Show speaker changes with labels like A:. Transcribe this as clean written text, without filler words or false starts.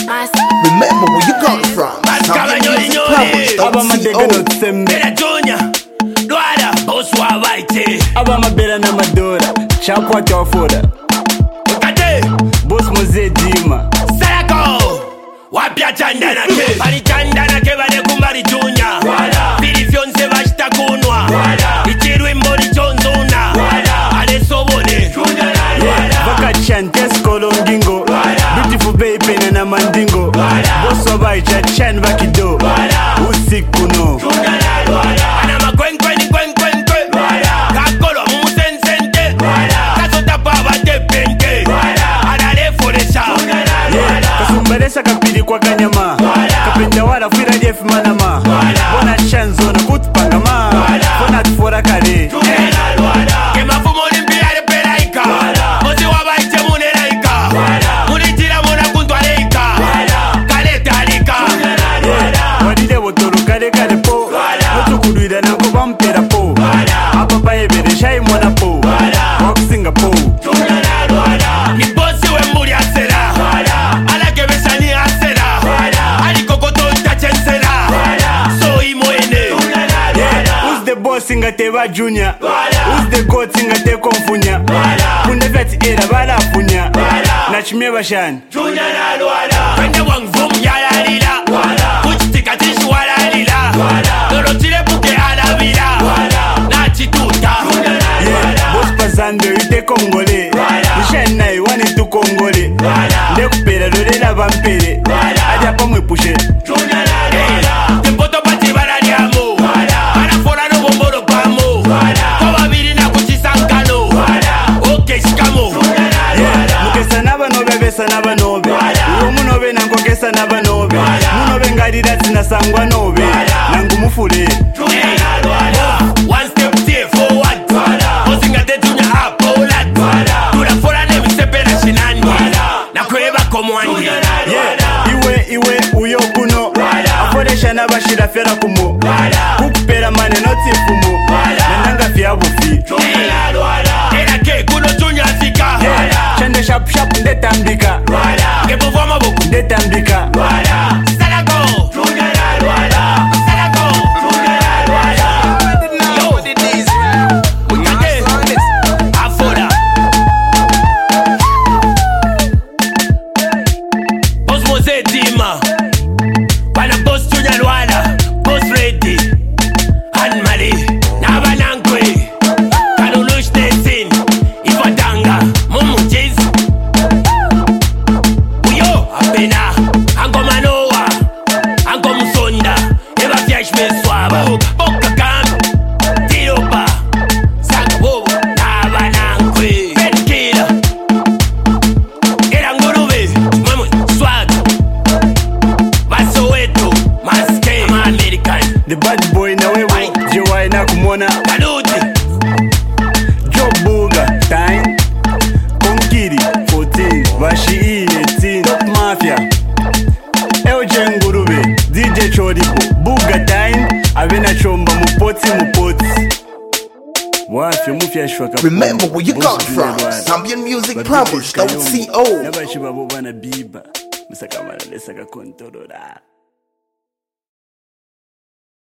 A: Remember where you come from.
B: Abamabera na madora chapwa chafura
C: ukate
B: boss Mose Dima
C: Sarako wapya chandana ke bali chandana ke bale kumbali junya bili fyonse bashitakunwa ichirwe mboni chonzuna ale sobone
B: baka chantes kolongingo beautiful baby na mandingo boss wabai chan bakido usiku no
C: ana makwenkweni kakolo mumusensente kasota baba tepente adale foresha
B: kasumbalesa kapili kwa kanyama kapenda wala fira jeff manama bona chanzo na kutupangama bona tufora kale
C: kemafumo limpiare pelaika mozi wabaite munelaika mulitira muna kuntwaleika kale talika
B: wadide botoro kale kale po mutukudwira nanko bampera po apapa ebere shai mwana po wakusinga po
C: ni bosi wembuli asera alakebesani asera alikokoto tachensera so imoene
B: who's the boss inga teba junior who's the goat inga te konfunya kunde vet era bala funya na chimye bashani
C: kwende wangvum yalalila kuchitika tishwalalila lolotile buke alabila nachituta
B: boss pasando ite kongole nishani nae wani tu kongole ndekupera lolela bampere aja pamwe pushe
C: tempoto pati balaliamo balafora nobombolo pamo kobabili na kuchisankano okeshikamo
B: mukesa nabanobe besa nabanobe uwo munobe nankokesa nabanobe munobe ngalira sinasangwa nobe nangumufule
C: one step tie forward osinga tetunya apolat tulafora nemisepela shinani nakweba komwandi
B: iwe uyo kuno akoresha n'abashira fera kumo kukupera mane notifumo nandanga fya bufi
C: era ke kuno tunyazika
B: chande shap ndetambika
C: ngebuvwa maboko
B: ndetambika
C: Sarako Afora Boss Mose Dima Bana boss Junior Lwala Boss Ready Anmali Nabanankwe Kanulush Tesin Ifatanga Mumu Chiz Uyo Apena Ango Manoa Ango Musonda Eva Fiash Meswaba Boka Kam Tiropa Saka Bobo Nabanankwe Benkila Era Ngurube Mamo Swag Basoweto Maske Ma American
B: the bad boy na wewe jewa na kumona
C: Kaluti
B: Job Buga time Konkiri 14 Vashi 18 Top Mafia Eugene Ngurube DJ Chodipo Buga time Avena chomba mupoti Wafyo mufya shwaka
A: Remember where you come from. Zambian Music Plumbers.co.
B: Nabashibabo bana biba Musakamara lesaka kontorola